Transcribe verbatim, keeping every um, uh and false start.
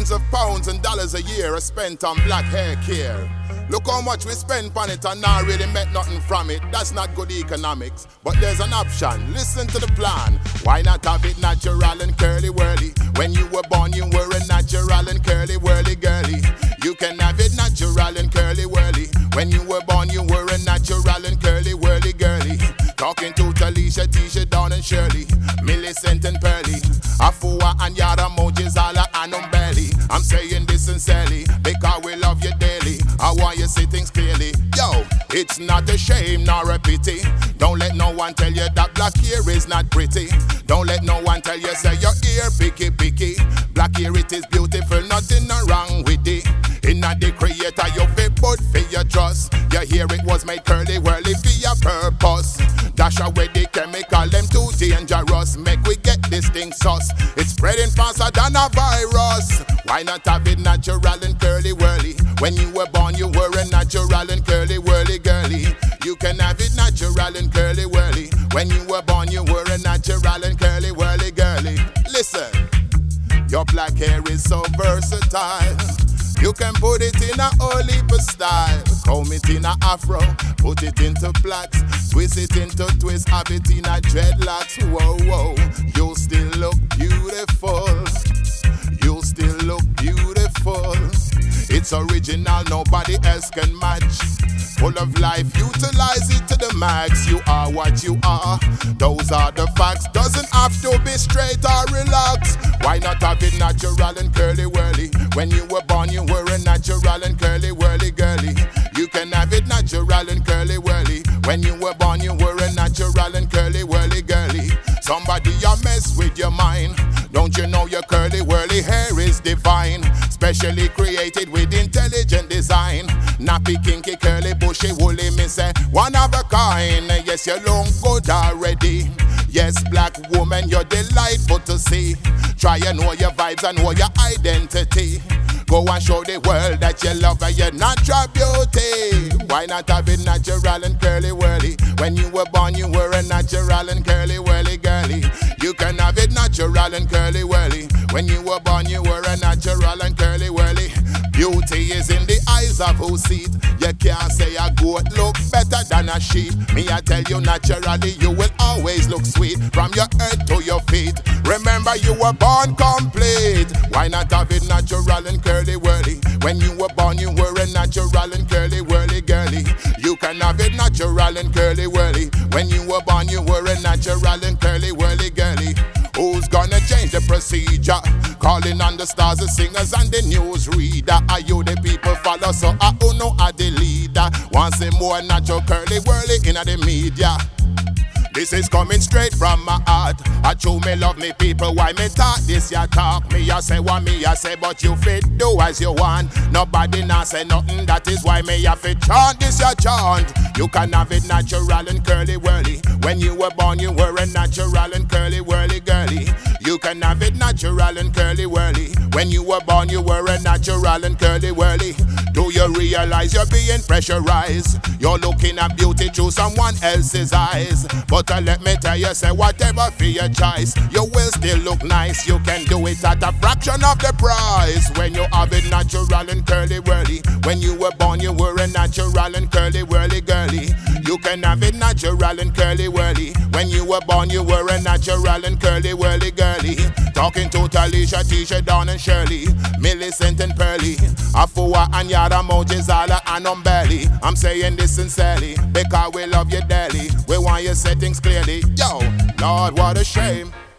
Millions of pounds and dollars a year are spent on black hair care. Look how much we spend on it and not really make nothing from it. That's not good economics, but there's an option. Listen to the plan. Why not have it natural and curly whirly? When you were born you were a natural and curly whirly girly. You can have it natural and curly whirly. When you were born you were a natural and curly whirly girly. Talking to Talisha, Tisha, Dawn and Shirley, Millicent and Pearly, Afua and Yara, Mojizala and Umbelly. I'm saying this sincerely because we love you daily. I want you see things clearly. Yo, it's not a shame nor a pity. Don't let no one tell you that black hair is not pretty. Don't let no one tell you say your ear picky picky. Black hair it is beautiful, nothing wrong with it. Inna the creator you fit but for your trust. Your hair it was made curly whirly for your purpose. Dash away the chemical, them too dangerous. Make we get this thing sus. It's spreading faster than a virus. Why not have it natural and curly whirly? When you were born you were a natural and curly whirly girly. You can have it natural and curly whirly. When you were born you were a natural and curly whirly girly. Listen, your black hair is so versatile. You can put it in a whole heap of style. Comb it in a afro, put it into plaits, twist it into twist, have it in a dreadlocks. Whoa, whoa, you'll still look beautiful. You'll still look beautiful. It's original, nobody else can match. Full of life, utilize it to the max. You are what you are, those are the facts. Doesn't have to be straight or relaxed. Why not have it natural and curly whirly? When you were born you were a natural and curly whirly girly. You can have it natural and curly whirly. When you were born you were a natural and curly whirly girly. Somebody you mess with your mind. Don't you know your curly whirly hair is divine? Specially created with intelligent design. Nappy, kinky, curly, bushy, woolly, me say one of a kind. Yes, you look good already. Yes, black woman, you're delightful to see. Try and know your vibes and know your identity. Go and show the world that you love and your natural beauty. Why not have it natural and curly whirly? When you were born you were a natural and curly whirly girly. You can have it natural and curly whirly. When you were born you were a natural and curly whirly. Beauty is in the eyes of who see it. You can't say a goat look better than a sheep. Me I tell you naturally you will always look sweet. From your head to your feet. Remember you were born complete. Why not have it natural and curly whirly? When you were born you were a natural and curly whirly girly. You can have it natural and curly whirly. When you were born you were a natural and curly whirly girly. Who's gonna change the procedure? Calling on the stars, the singers and the news reader. Are you the people follow? So I who know are the leader. Want see more natural curly whirly in the media. This is coming straight from my heart. I true me love me people. Why me talk this ya talk? Me ya say what me ya say, but you fit do as you want. Nobody nah say nothing. That is why me ya fit chant this ya chant. You can have it natural and curly whirly. When you were born you were a natural and curly whirly girly. You can have it natural and curly whirly. When you were born you were a natural and curly whirly. Do you realize you're being pressurized? You're looking at beauty through someone else's eyes. But uh, let me tell you, say whatever for your choice, you will still look nice. You can do it at a fraction of the price. When you have it natural and curly whirly. When you were born you were a natural and curly whirly girly. You can have it natural and curly whirly. When you were born you were a natural and curly whirly girly. Talking to Talisha, Tisha, Dawn and Shirley, Millicent and Pearly, Afua and Yara, Mojizala and Umbelly. I'm saying this sincerely because we love you dearly. We want you say things clearly. Yo, Lord, what a shame.